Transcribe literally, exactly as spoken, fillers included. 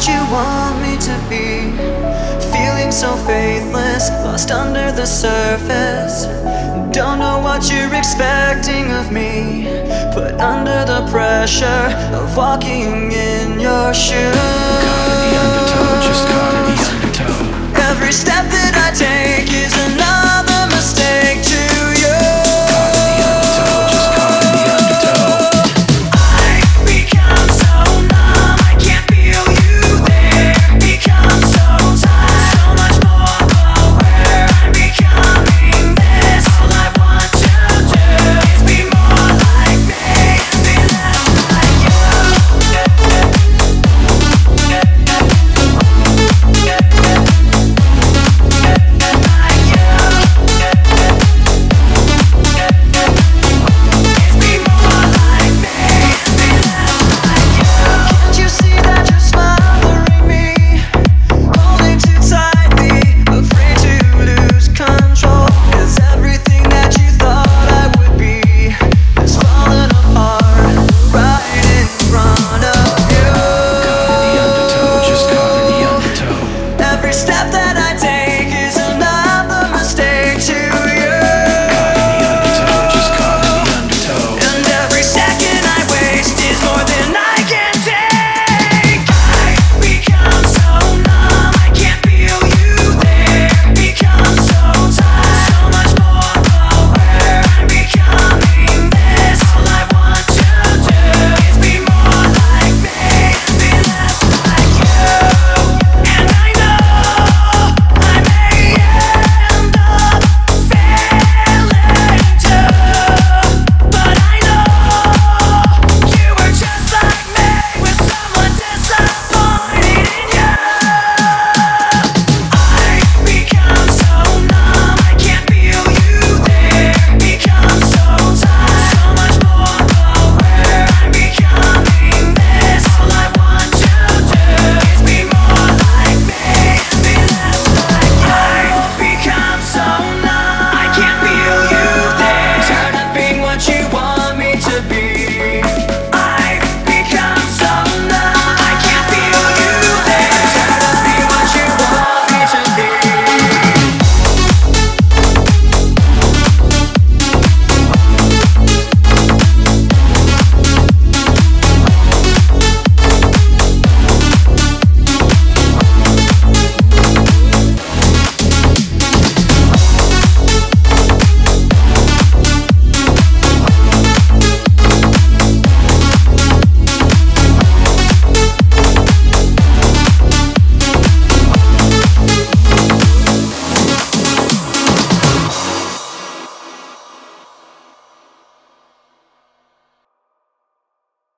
what you want me to be. Feeling so faithless, lost under the surface. Don't know what you're expecting of me, but under the pressure of walking in your shoes, caught in the undertow, just caught in the undertow. every step that